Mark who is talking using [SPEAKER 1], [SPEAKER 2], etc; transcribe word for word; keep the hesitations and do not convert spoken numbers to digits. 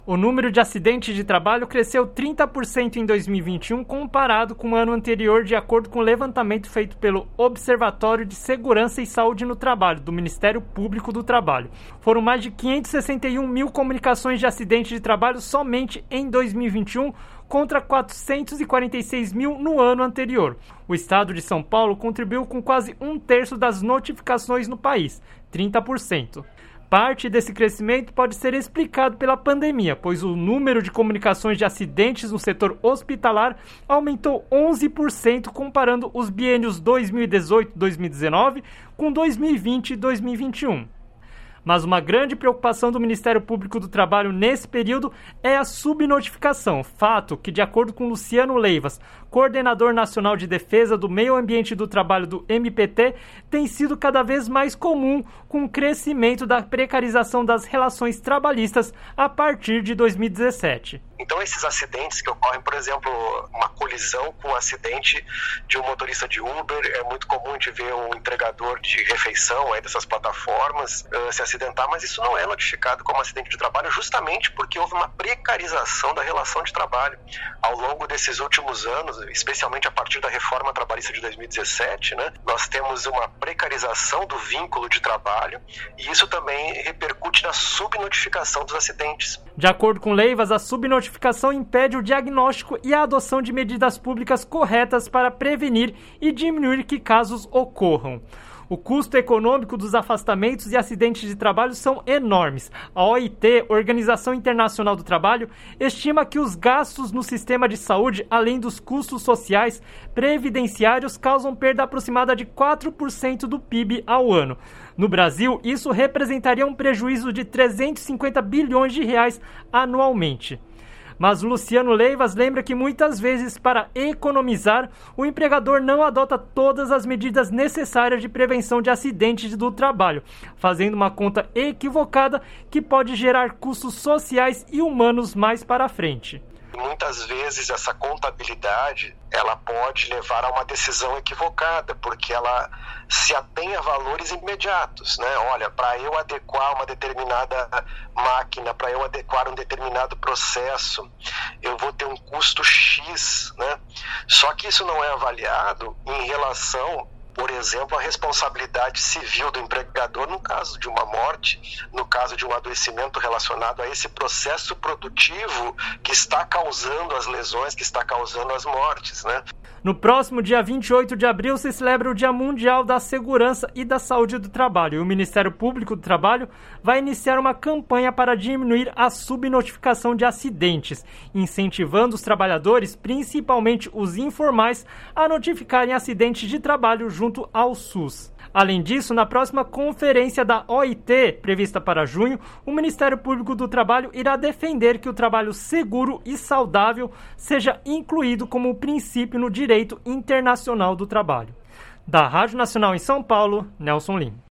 [SPEAKER 1] O número de acidentes de trabalho cresceu trinta por cento em dois mil e vinte e um comparado com o ano anterior, de acordo com o levantamento feito pelo Observatório de Segurança e Saúde no Trabalho, do Ministério Público do Trabalho. Foram mais de quinhentos e sessenta e um mil comunicações de acidentes de trabalho somente em dois mil e vinte e um, contra quatrocentos e quarenta e seis mil no ano anterior. O estado de São Paulo contribuiu com quase um terço das notificações no país, trinta por cento. Parte desse crescimento pode ser explicado pela pandemia, pois o número de comunicações de acidentes no setor hospitalar aumentou onze por cento comparando os biênios dois mil e dezoito a dois mil e dezenove com dois mil e vinte e dois mil e vinte e um. Mas uma grande preocupação do Ministério Público do Trabalho nesse período é a subnotificação, fato que, de acordo com Luciano Leivas, coordenador nacional de defesa do meio ambiente e do trabalho do M P T, tem sido cada vez mais comum com o crescimento da precarização das relações trabalhistas a partir de dois mil e dezessete.
[SPEAKER 2] Então, esses acidentes que ocorrem, por exemplo, uma colisão com um acidente de um motorista de Uber, é muito comum de ver um entregador de refeição aí dessas plataformas uh, se acidentar, mas isso não é notificado como acidente de trabalho justamente porque houve uma precarização da relação de trabalho. Ao longo desses últimos anos, especialmente a partir da reforma trabalhista de dois mil e dezessete, né, nós temos uma precarização do vínculo de trabalho e isso também repercute na subnotificação dos acidentes.
[SPEAKER 1] De acordo com Leivas, a subnotificação A impede o diagnóstico e a adoção de medidas públicas corretas para prevenir e diminuir que casos ocorram. O custo econômico dos afastamentos e acidentes de trabalho são enormes. A O I T, Organização Internacional do Trabalho, estima que os gastos no sistema de saúde, além dos custos sociais, previdenciários, causam perda aproximada de quatro por cento do P I B ao ano. No Brasil, isso representaria um prejuízo de trezentos e cinquenta bilhões de reais anualmente. Mas Luciano Leivas lembra que muitas vezes, para economizar, o empregador não adota todas as medidas necessárias de prevenção de acidentes do trabalho, fazendo uma conta equivocada que pode gerar custos sociais e humanos mais para frente.
[SPEAKER 2] Muitas vezes essa contabilidade ela pode levar a uma decisão equivocada, porque ela se atém a valores imediatos, né? Olha, para eu adequar uma determinada máquina, para eu adequar um determinado processo, eu vou ter um custo X, né? Só que isso não é avaliado em relação, por exemplo, a responsabilidade civil do empregador no caso de uma morte, no caso de um adoecimento relacionado a esse processo produtivo que está causando as lesões, que está causando as mortes, né?
[SPEAKER 1] No próximo dia vinte e oito de abril se celebra o Dia Mundial da Segurança e da Saúde do Trabalho e o Ministério Público do Trabalho vai iniciar uma campanha para diminuir a subnotificação de acidentes, incentivando os trabalhadores, principalmente os informais, a notificarem acidentes de trabalho junto ao SUS. Além disso, na próxima conferência da O I T, prevista para junho, o Ministério Público do Trabalho irá defender que o trabalho seguro e saudável seja incluído como princípio no direito internacional do trabalho. Da Rádio Nacional em São Paulo, Nelson Lima.